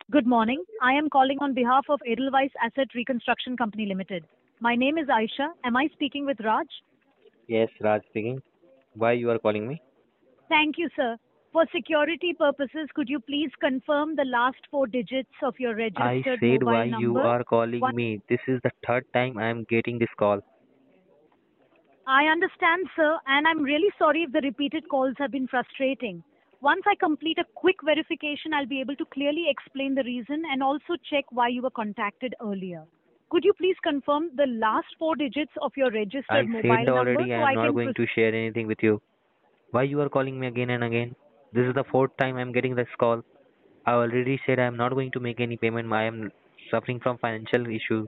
Good morning. I am calling on behalf of Edelweiss Asset Reconstruction Company Limited. My name is Aisha. Am I speaking with Raj? Yes, Raj speaking. Why you are calling me? Thank you, sir. For security purposes, could you please confirm the last four digits of your I registered said why mobile you number? are calling One, me. This is the third time I am getting this call. I understand, sir, and I'm really sorry if the repeated calls have been frustrating. Once I complete a quick verification, I'll be able to clearly explain the reason and also check why you were contacted earlier. Could you please confirm the last four digits of your registered I said mobile number already I so am I not can going to share anything with you. Why you are calling me again and again? This is the fourth time I am getting this call. I already said I am not going to make any payment. I am suffering from financial issues.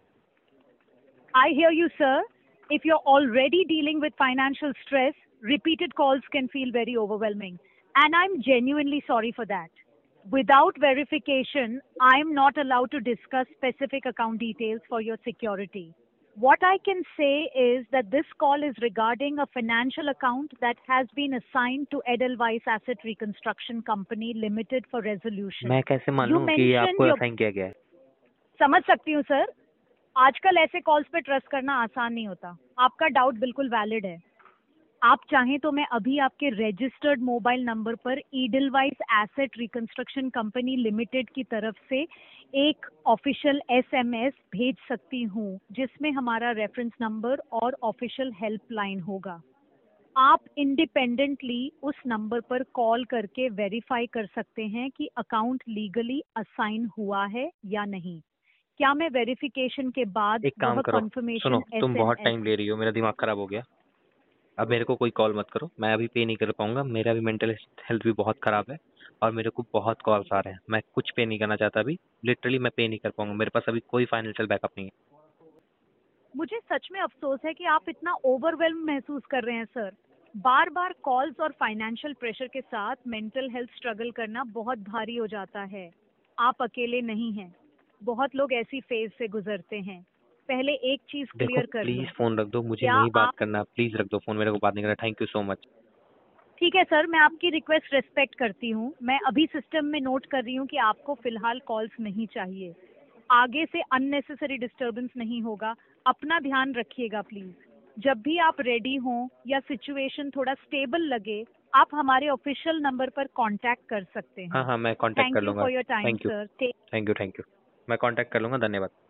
I hear you, sir. If you're already dealing with financial stress, repeated calls can feel very overwhelming. And I'm genuinely sorry for that. Without verification, I'm not allowed to discuss specific account details for your security. What I can say is that this call is regarding a financial account that has been assigned to Edelweiss Asset Reconstruction Company Limited for मैं resolution. कैसे मान You लूं कि ये mentioned आपको your assign किया गया है? समझ सकती हूँ सर। आजकल ऐसे कॉल्स पे ट्रस्ट करना आसान नहीं होता। आपका डाउट बिल्कुल वैलिड है। आप चाहें तो मैं अभी आपके रजिस्टर्ड मोबाइल नंबर पर Edelweiss Asset Reconstruction Company Limited की तरफ से एक ऑफिशियल एसएमएस भेज सकती हूँ जिसमें हमारा रेफरेंस नंबर और ऑफिशियल हेल्पलाइन होगा। आप इंडिपेंडेंटली उस नंबर पर कॉल करके वेरीफाई कर सकते हैं कि अकाउंट लीगली असाइन हुआ है या नहीं। क्या मैं वेरिफिकेशन के बाद एक काम वह करो, सुनो, कंफर्मेशन तुम बहुत एसएमएस? टाइम ले रही हो, मेरा दिमाग खराब हो गया। अब मेरे को कोई कॉल मत करो, मैं अभी पे नहीं कर पाऊंगा। मेरा भी मेंटल हेल्थ भी बहुत खराब है और मेरे को बहुत कॉल्स आ रहे हैं। मैं कुछ पे नहीं करना चाहता अभी। लिटरली मैं पे नहीं कर पाऊंगा। मेरे पास अभी कोई फाइनेंशियल बैकअप नहीं है। मुझे सच में अफसोस है कि आप इतना ओवरवेल्म महसूस कर रहे हैं सर। बार बार कॉल्स और फाइनेंशियल प्रेशर के साथ मेंटल हेल्थ स्ट्रगल करना बहुत भारी हो जाता है। आप अकेले नहीं हैं। बहुत लोग ऐसी फेज से गुजरते हैं। पहले एक चीज देखो क्लियर कर लूं। प्लीज फोन रख दो, मुझे क्या नहीं बात आप करना। प्लीज रख दो फोन, मेरे को बात नहीं करना। Thank you so much. ठीक है सर, मैं आपकी रिक्वेस्ट रेस्पेक्ट करती हूँ। मैं अभी सिस्टम में नोट कर रही हूँ कि आपको फिलहाल कॉल्स नहीं चाहिए। आगे से अननेसेसरी डिस्टरबेंस नहीं होगा। अपना ध्यान रखिएगा प्लीज। जब भी आप रेडी हों या सिचुएशन थोड़ा स्टेबल लगे, आप हमारे ऑफिशियल नंबर पर कांटेक्ट कर सकते हाँ हैं। हाँ, मैं कांटेक्ट कर थैंक यू लूंगा। For your time thank you, sir. Thank you, thank you. मैं कांटेक्ट कर लूंगा। धन्यवाद।